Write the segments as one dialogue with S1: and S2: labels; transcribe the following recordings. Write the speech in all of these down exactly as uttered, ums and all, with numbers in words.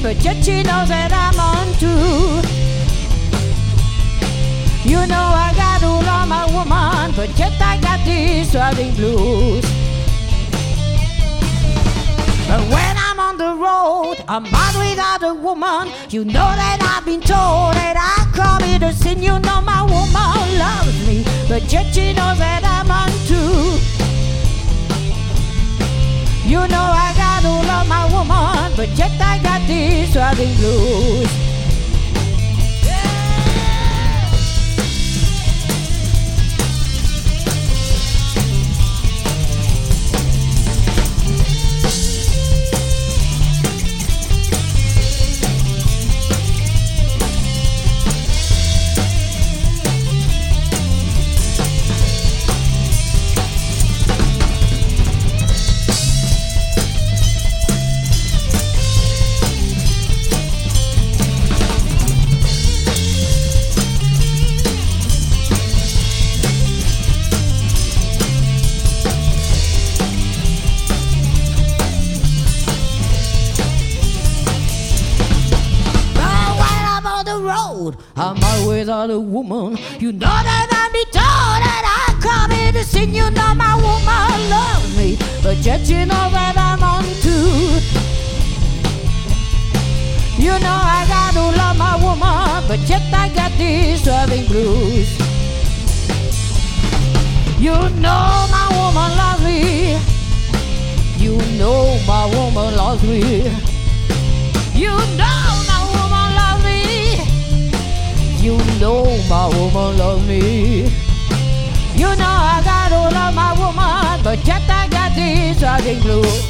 S1: but yet she knows that I'm on too. You know I got all of my woman, but yet I got these driving blues. But when I'm on the road, I'm out without a woman. You know that I've been told that I commit a sin. You know my woman loves me, but yet she knows that I'm on too. You know I got all of my woman, but yet I got these driving blues. I'm out without a woman. You know that I be told that I come here to sin. You know my woman loves me, but yet you know that I'm on too. You know I got all of my woman, but yet I got these driving blues. You know my woman loves me. You know my woman loves me. You know my woman loves me. You know my woman loves me. You know I got all of my woman, but yet I got these driving blues.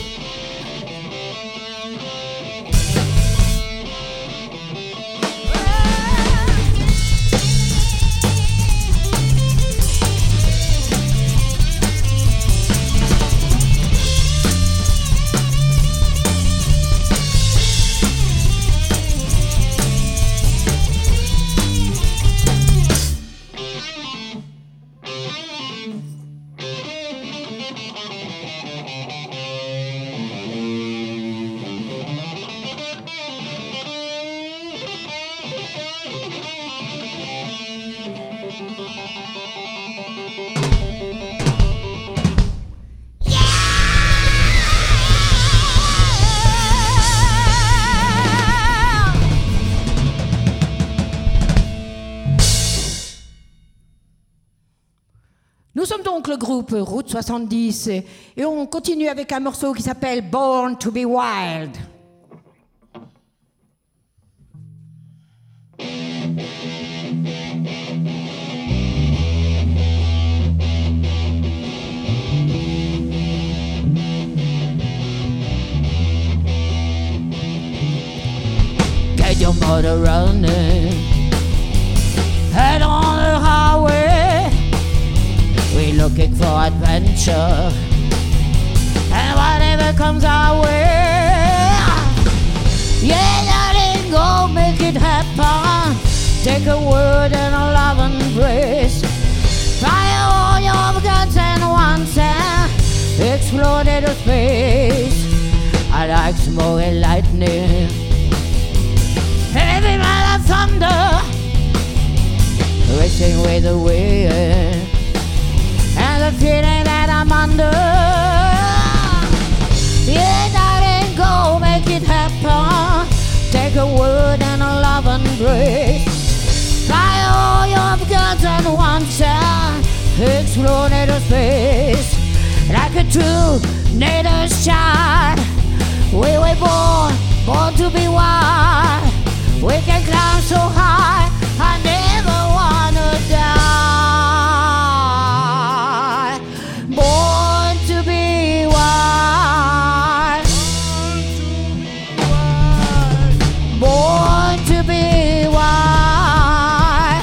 S1: Nous sommes donc le groupe Route soixante-dix et, et on continue avec un morceau qui s'appelle Born to be Wild. Get your motor running, head on the highway. We're looking for adventure, and whatever comes our way. Yeah, darling, go make it happen. Take a word and a love embrace. Fire all your guns and once and explore the space. I like smoke and lightning, heavy metal thunder, racing with the wind. And the feeling that I'm under. Yeah, darling, go make it happen. Take a word and a love embrace. Fire all your guns on one side. Explore little space. Like a true native child. We were born, born to be wild. We can climb so high. I never wanna die. Born to be wild. Born to be wild.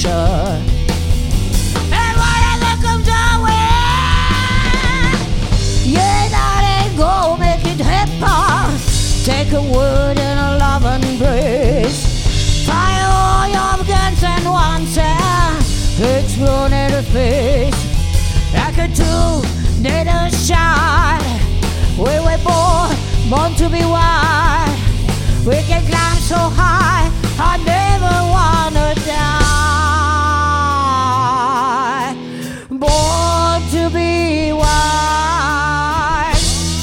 S1: ocean. And whatever comes our way, yeah, darling, go make it happen. Take a word and a love embrace. Fire all your guns and once explode into space. Like a two-nator shot. We were born, born to be wild. We can climb so high, I never wanna die. Born to be wild.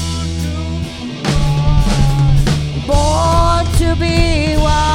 S1: Born to be wild.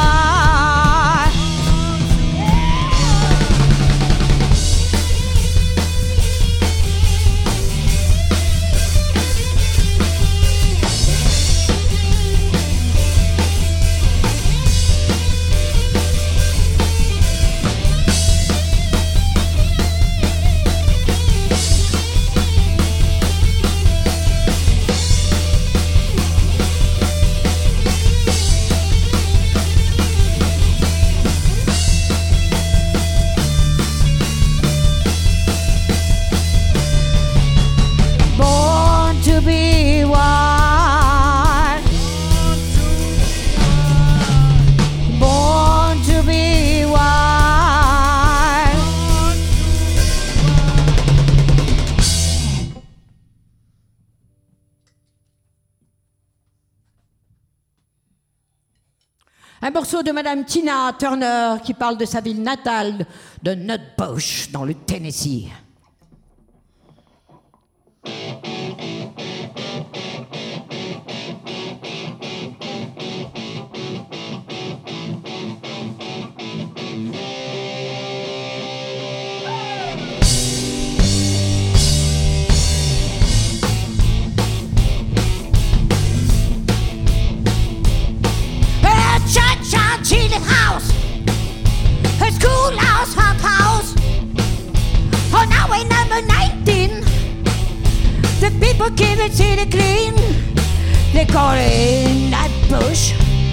S1: Un morceau de Madame Tina Turner qui parle de sa ville natale de Nutbush dans le Tennessee. House, a schoolhouse, hot house. Oh, now we're number nineteen. The people keep it city clean. They call it Nutbush.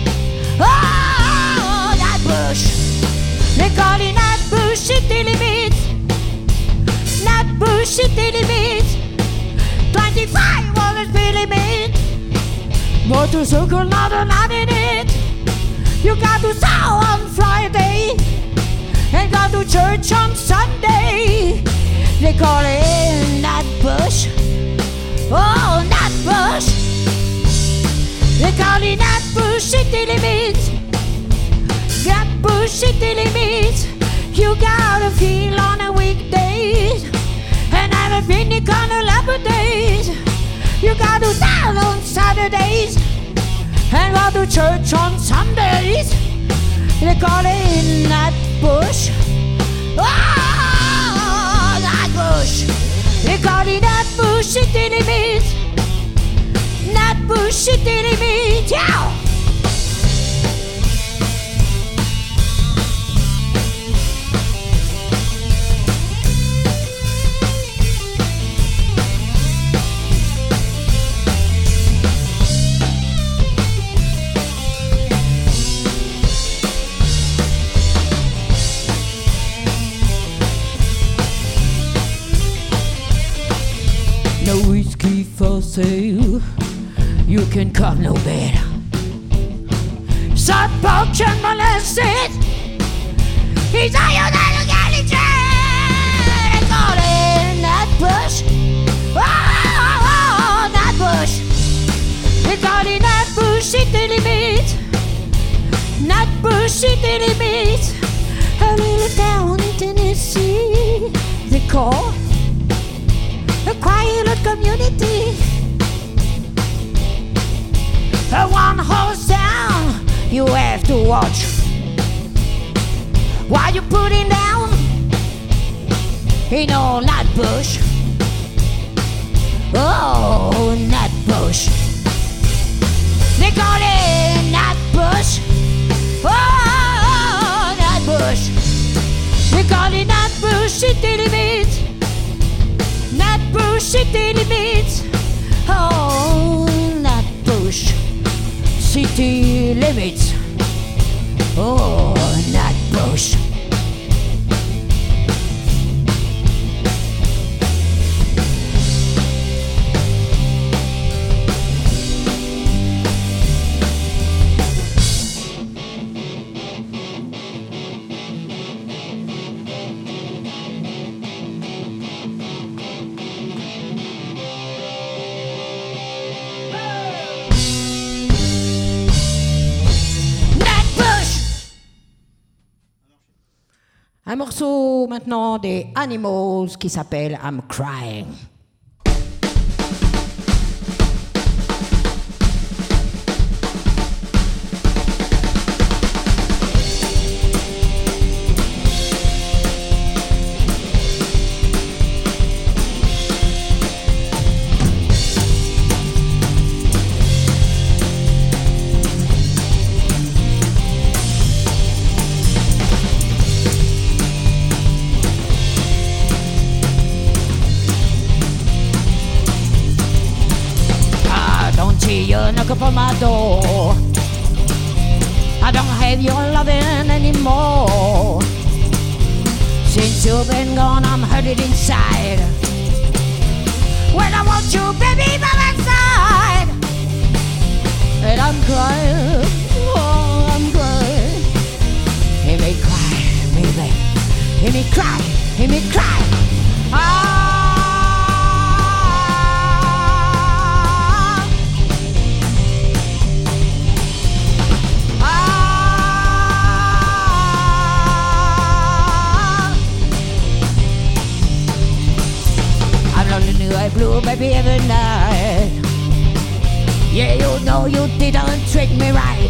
S1: Oh, Nutbush. They call it Nutbush city limits. Nutbush city limits. twenty-five on the speed limit. Motorcycle not allowed in it. You got to sow on Friday and go to church on Sunday. They call it Nutbush. Oh, Nutbush. They call it Nutbush city limits. Nutbush city limits. You gotta feel on a weekdays and have a picnic on a Labor days. You gotta down on Saturdays and go to church on Sundays. They call it Nutbush. Oh, Nutbush. They call it Nutbush city limits. Nutbush city limits. Yeah. No whiskey for sale, you can come no better. Salt pork and molasses, he's iron and a galley train. They call it Nutbush. Oh, oh, oh, Nutbush. They call it Nutbush city limits. Nutbush city limits. A little town in Tennessee. They call a quiet community. A one-horse town you have to watch while you're putting down in old Nutbush. Oh, Nutbush. They call it Nutbush. Oh, Nutbush. They call it Nutbush city limits. Nutbush city limits. Oh, Nutbush city limits. Oh, Nutbush. Un morceau maintenant des Animals qui s'appelle I'm Crying.
S2: You knock upon my door. I don't have your loving anymore. Since you've been gone, I'm hurting inside. When I want you, baby, by my side. And I'm crying, oh, I'm crying. Hear me cry, baby. Hear me cry, hear me cry. Ah. I blue, baby, every night. Yeah, you know you didn't treat me right.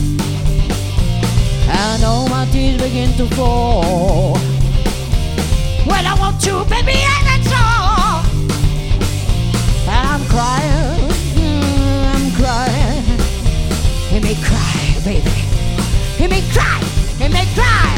S2: I know my tears begin to fall. When I want you, baby, and that's all. I'm crying, mm, I'm crying. Hear me cry, baby. Hear me cry, hear me cry.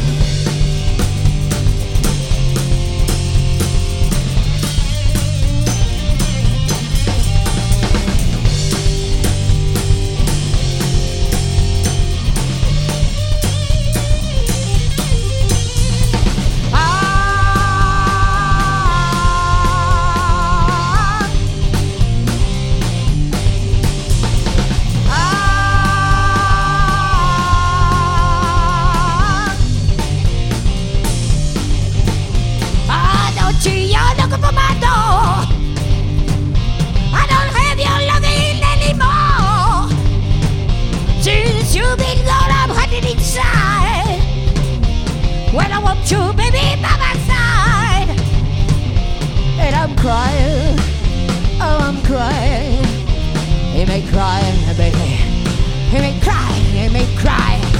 S2: When I want you, baby, by my side. And I'm crying, oh, I'm crying. Hear me crying, baby. Hear me crying, hear me crying.